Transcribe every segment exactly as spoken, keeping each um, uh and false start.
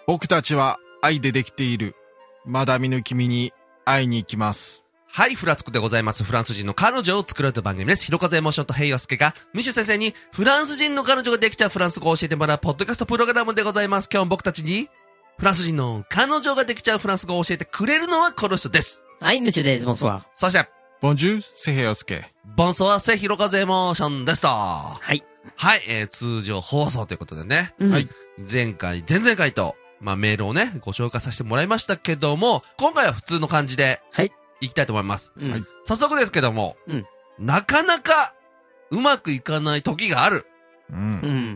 僕たちは愛でできている。まだ見ぬ君に会いに行きます。 はい、フラツクでございます。フランス人の彼女を作るという番組です。ひろかずエモーションとヘイヨスケが、ミシュ先生にフランス人の彼女ができたフランス語を教えてもらうポッドキャストプログラムでございます。今日も僕たちに、フランス人の彼女ができちゃうフランス語を教えてくれるのはこの人です。 はい、ムシュです。ボンソワ。 そして、 ボンジュール、セヘヨスケ。 ボンソワ、セヒロカズエモーションですと。 はい。 はい、えー、通常放送ということでね。 うん、 はい。 前回、前々回と、まあ、メールをね、ご紹介させてもらいましたけども、今回は普通の感じで、 はい。 いきたいと思います。 うん、 はい。 早速ですけども、 うん。 なかなか、うまくいかない時がある。 うん。 うん。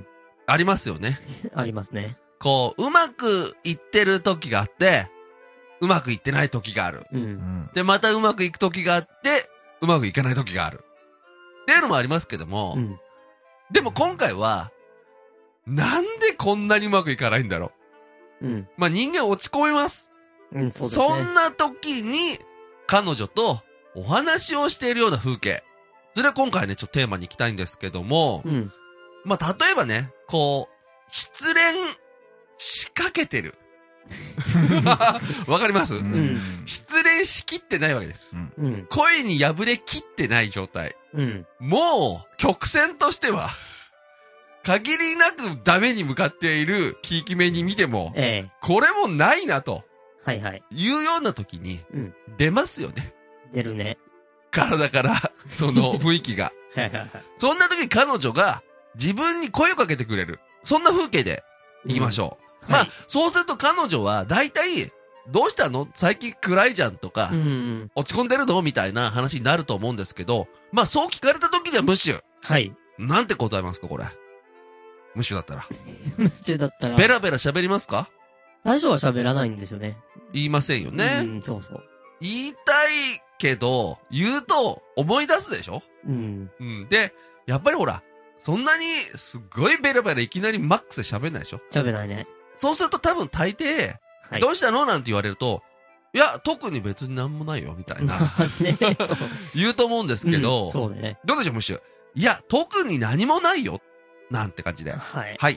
ありますよね。 ありますね。 こう、うまくいってる時があって、うまくいってない時がある。 う。 うんん。 で、またうまくいく時があって、うまくいかない時がある。っていうのもありますけども、 うん。 でも今回は、なんでこんなにうまくいかないんだろうん。 う。まあ、人間落ち込みます。 うん、そうですね。 そんな時に、彼女とお話をしているような風景。それは今回ね、ちょっとテーマに行きたいんですけども、 うん。 まあ、例えばね、こう、失恋仕掛けてる。わかります、 うんん失恋しきってないわけです。 うんうん。 恋に破れきってない状態。 うん。 もう、曲線としては、限りなくダメに向かっている、キーキ目に見ても、 ええこれもないなと、 はいはい。 いうような時に、 うん。 出ますよね。 出るね。 体から、その雰囲気が。 はいはいはい。 そんな時に彼女が、自分に声をかけてくれる。そんな風景で、行きましょう。まあ、 はいそうすると彼女は、だいたい、どうしたの最近暗いじゃんとか、 うん。 落ち込んでるのみたいな話になると思うんですけど、まあそう聞かれた時にはムッシュ。 はい。 なんて答えますかこれ。ムッシュだったら。 ムシュだったら。 ベラベラ喋りますか最初は喋らないんですよね。 言いませんよね。 うん、そうそう。 言いたいけど、言うと思い出すでしょうん。 うん。で、やっぱりほら、そんなにすっごいベラベラいきなりマックスで喋んないでしょ喋らないね。 そうすると多分大抵、 はい。 どうしたのなんて言われると、いや、特に別になんもないよ、みたいな。 ね、 言うと思うんですけど、 うんそうだね。 どうでしょう、ムッシュ。いや、特に何もないよ。なんて感じで。 はい。 はい。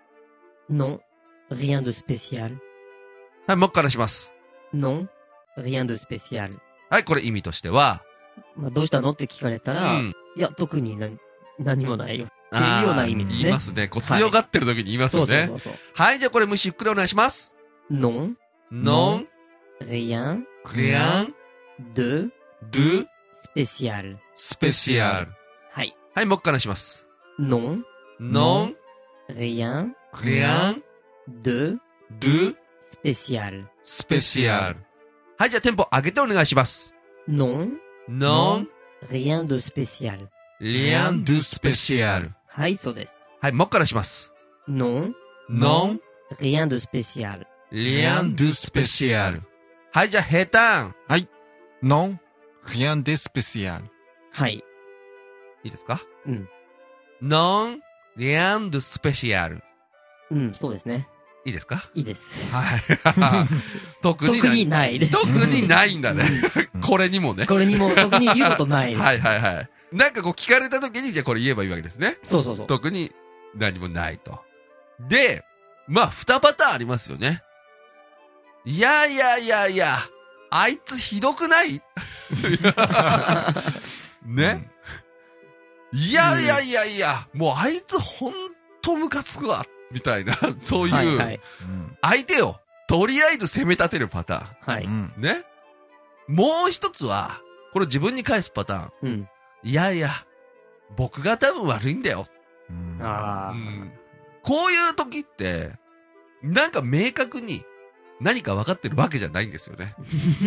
Non, rien de spécial. はい、もう一回話します。 Non, rien de spécial. はい、これ意味としては、 まあ、どうしたのって聞かれたうら、 ん。 いや、特に何、何もないよ。っていうような意味ですね。 言いますね。こう強がってる時に言いますそうそうよね。 そうそう。 はい、じゃあこれムッシュゆっくりお願いします。 Non, non, rien rien, de de, spécial. スペシャル。 はい。 はい、もう一回話します。 Non, non, rien rien, de de, spécial. スペシャル。 はい、じゃあテンポ上げてお願いします。 Non, non, rien de spécial. rien, ドゥスペシャル。 はい、そうです。 はい、もう一回話します。 Non, non, rien de spécial. rien, ドゥスペシャル。 はい、じゃあ平坦。 ノン、リアンデスペシャル。 はい。 いいですか？ うん。 non, rien de spécial。 うん、そうですね。 いいですか？ いいです。 はい。特に特にないです。 特にないんだね。 うんこれにもね。 これにも特に言うことないです。 はいはいはい。なんかこう聞かれた時に、じゃあこれ言えばいいわけですね。 そうそうそう。 特に何もないと。で、まあ、二パターンありますよね。いやいやいやいや、あいつひどくないね、いやいやいやいや、もうあいつほんとムカつくわみたいな、そういう、 はいはい。 うん相手をとりあえず攻め立てるパタはい。 うんーン。ね。もう一つは、これ自分に返すパターン。 うん。 いやいや、僕が多分悪いんだよ。 うんああ。 うんこういう時って、なんか明確に何か分かってるわけじゃないんですよね。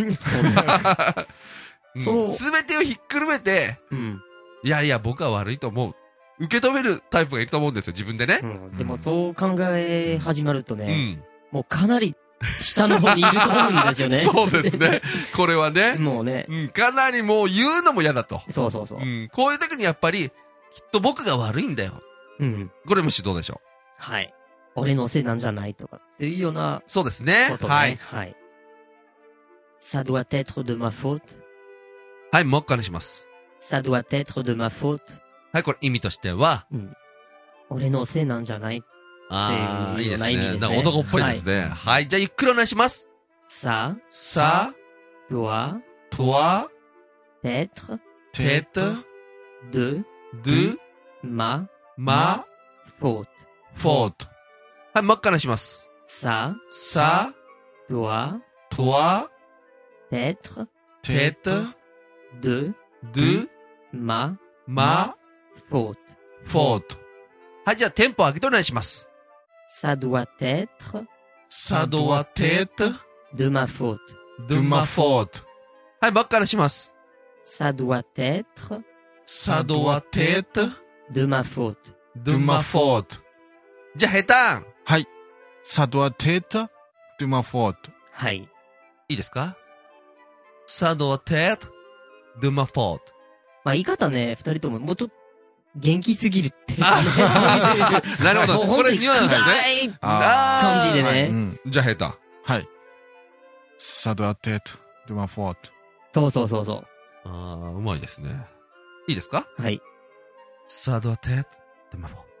そうすべてをひっくるめて、 うん。 いやいや、僕は悪いと思う。受け止めるタイプがいると思うんですよ、自分でねう。ん。でもそう考え始まるとうね、 ん。 もうかなり下の方にいると思うんですよね。 そうですね。これはね。 もうね。 うん、かなりもう言うのも嫌だと。 そうそうそうう。ん、こういう時にやっぱり、きっと僕が悪いんだよ。 うん。 これむしろどうでしょう。 はい。俺のせいなんじゃないとかっていうようなそうですねこ。とね。 はい。 はい。Ça doit être de ma faute. はい、もう一回お願いします。 Ça doit être de ma faute. はい、これ意味としては、 うん。俺のせいなんじゃないああ、いいですね。 っていうような意味ですねなんか男っぽいですね。はい。じゃあ、ゆっくりお願いします。 Ça さ、 doit とは、 être てと、 de ど、 ma ま、 faute. フォート。はい、もう一回お願いします。 Ça さ、 doit とは、 être てと、 de ど、 ma ま、 faute. フォート。はい、じゃあ、テンポ上げてお願いします。 Ça doit être さどはてと、 de ma faute. どまフォート。はい、もう一回お願いします。 Ça doit être さどはてと、 de ma faute. どまフォート。じゃあ、下手。 はい。Ça doit être de ma faute. はい。 いいですか？さどはてと、どまフォート。 まあ言い方ね、二人とももっと元気すぎるっていうね。 あなるほど。 もうこれ本当にニュアンスね。 暗いあー感じでね。 うん。 じゃあ、下手。 はい。Ça doit être de ma faute. そうそうそうそああ、うまいですね。いいですか？ う。はい。 さどはてと、どまフォート。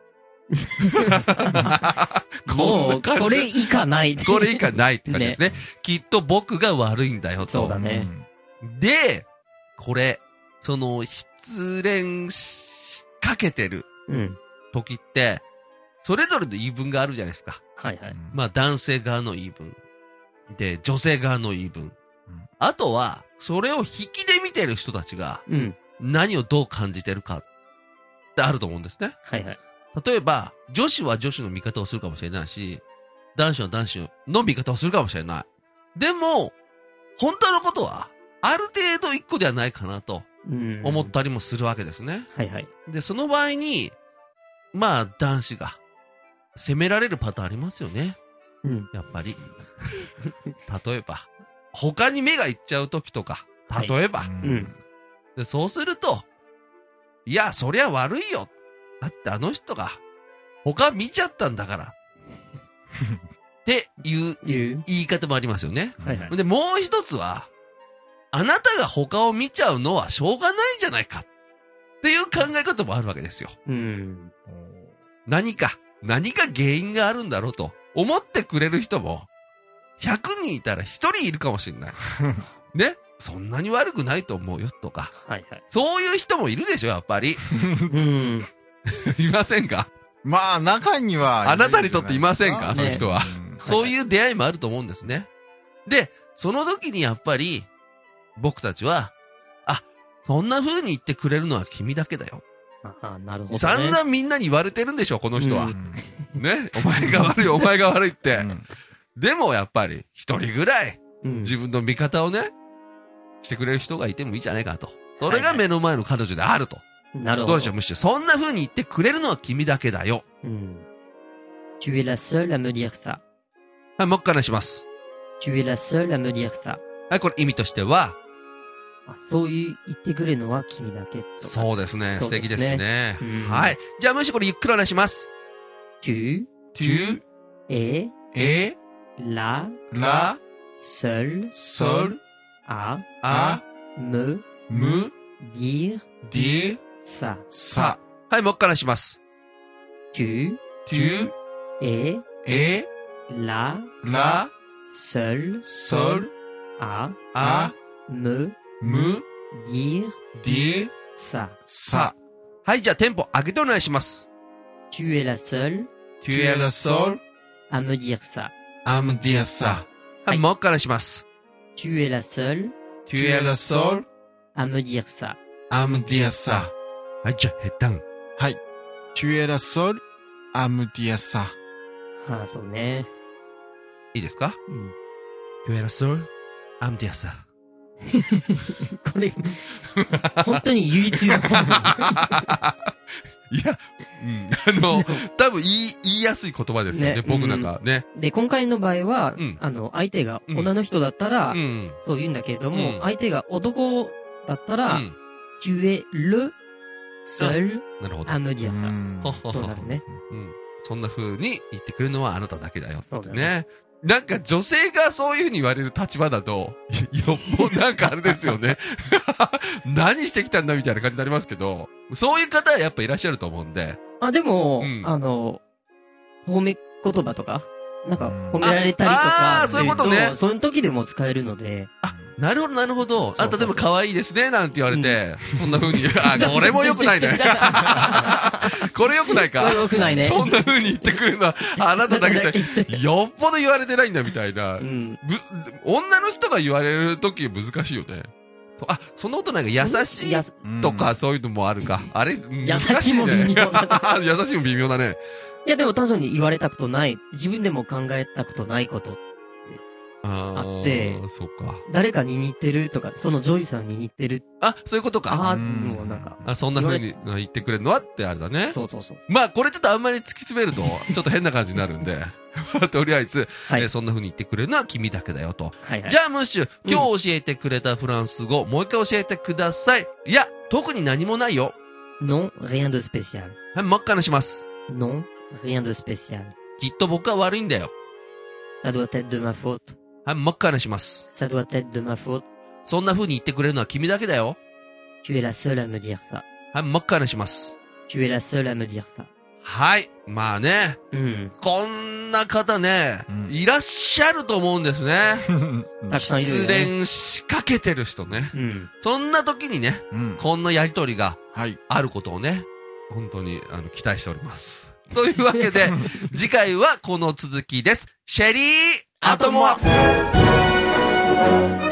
もう、 こんな感じこれ以下ない。 これ以下ないって感じですね。きっと僕が悪いんだよと。 そうだね。 で、これ、その、失恋しかけてるうん。 時って、それぞれの言い分があるじゃないですか。 はいはい。 まあ男性側の言い分。で、女性側の言い分。 うんあとは、それを引きで見てる人たちがうん。 何をどう感じてるかってあると思うんですね。 はいはい。 例えば、女子は女子の味方をするかもしれないし、男子は男子の味方をするかもしれない。でも、本当のことは、ある程度一個ではないかなとうん。 思ったりもするわけですね。 はいはい。 で、その場合に、まあ男子が責められるパターンありますよね。 うん。 やっぱり。例えば、他に目がいっちゃう時とか、例えば、 うん。 で。そうすると、いや、そりゃ悪いよ。だってあの人が、他見ちゃったんだから。っていういう。 言い方もありますよね。 はいはい。 で、もう一つは、あなたが他を見ちゃうのはしょうがないじゃないか。っていう考え方もあるわけですよ。 うん。 何か、何か原因があるんだろうと思ってくれる人も、ひゃくにんいたらひとりいるかもしれない。ね？そんなに悪くないと思うよとか。 はいはい。 そういう人もいるでしょ、やっぱり。 うん。 いませんか？ まあ、中には。 あなたにとっていませんか？ ねそういう人は。 うんそういう出会いもあると思うんですね。で、その時にやっぱり、僕たちは、あ、そんな風に言ってくれるのは君だけだよ。 ああ、なるほど、ね。 散々みんなに言われてるんでしょ、この人は。 うんね。お前が悪い、お前が悪いって。 うんでもやっぱり、一人ぐらい、 うん。 自分の味方をね、してくれる人がいてもいいじゃないかと。それが目の前の彼女であると。 なるほど。 どうでしょう、むしろ。そんな風に言ってくれるのは君だけだよ。 うん。Tu es la seule à me dire ça. はい、もう一回お願いします。 Tu es la seule à me dire ça. はい、これ意味としては、 あ、そういう言ってくれるのは君だけとか。 そうですね。素そうですね敵ですね。 うんはい。じゃあ、むしろこれゆっくりお願いします。 Tu tu es es la la seule seule à à me me dire dire ça. ça. はい、もう一回お願いします。 Tu tu es es la la seule seule à à me me dire dire ça. ça. はい、じゃあテンポ上げてお願いします。 Tu es la seule tu es la seule à me dire ça. à me dire ça. はい、もう一回お願いします。 Tu es la seule tu es la seule à me dire ça. à me dire ça. はい、じゃあヘッダン。 はい。Tu es la seule à me dire ça. ああ、そうね。 いいですか？ うん。 tu es la seule à me dire ça. これ、本当に唯一の。 いや、うん、あの、多分言い、言いやすい言葉ですよね、 ね僕なんかね。 で、今回の場合は、 うんあの、相手が女の人だったら、 うん。 そう言うんだけれども、 うん相手が男だったうら、 ん。 tu es le seul なるほど。 à me dire う ça. んほほほそうなるね。 うん。そんな風に言ってくれるのはあなただけだよ。 そうだねね。なんか女性がそういう風に言われる立場だと、よっぽどなんかあれですよね。何してきたんだみたいな感じになりますけど、そういう方はやっぱいらっしゃると思うんで。 あ、でも、 うんあの、 褒め言葉とか、なんか褒められたりとか、 ああー、そういうことね。 その時でも使えるので。 なるほど、なるほど。あ、 そうそうそう例えば可愛いですね、なんて言われて、そんな風に、あ、これも良くないね。これ良くないか。 これ良くないね。 そんな風に言ってくるのは、あなただけで、よっぽど言われてないんだみたいな。 うん。 ぶ女の人が言われるとき難しいよね。あ、そんなことないか、優しいやとかそういうのもあるか。あれ、 優しいも微妙だね。 優しいも微妙だね。 いやでも単純に言われたことない、自分でも考えたことないこと、 ああってそうか。 誰かに似てるとか、そのジョイさんに似てる。 あ、そういうことか。 ああ、 うんもうなんか。 あ、そんな風に言ってくれるのはってあれだね。 そうそうそう。 まあ、これちょっとあんまり突き詰めると、ちょっと変な感じになるんで、とりあえず、 はいえーそんな風に言ってくれるのは君だけだよと。 はいはい。 じゃあ、ムッシュ、今日教えてくれたフランス語、もう一回教えてください。いや、特に何もないよ。 Non, rien de spécial. はい、真っ赤にします。 Non, rien de spécial. きっと僕は悪いんだよ。 Ça doit être de ma faute. はい、真っ赤にします。 Ça doit être de ma faute. そんな風に言ってくれるのは君だけだよ。 Tu es la seule à me dire ça. はい、真っ赤にします。 Tu es la seule à me dire ça. はい。まあね、 うん。 こんな方ね、 うんいらっしゃると思うんですね。 たくさんいるよ失ね。 恋しかけてる人ね。 うん。 そんな時にね、 うん。 こんなやりとりがはい。 あることをね、本当にあの期待しております。というわけで、次回はこの続きです。シェリーアトモア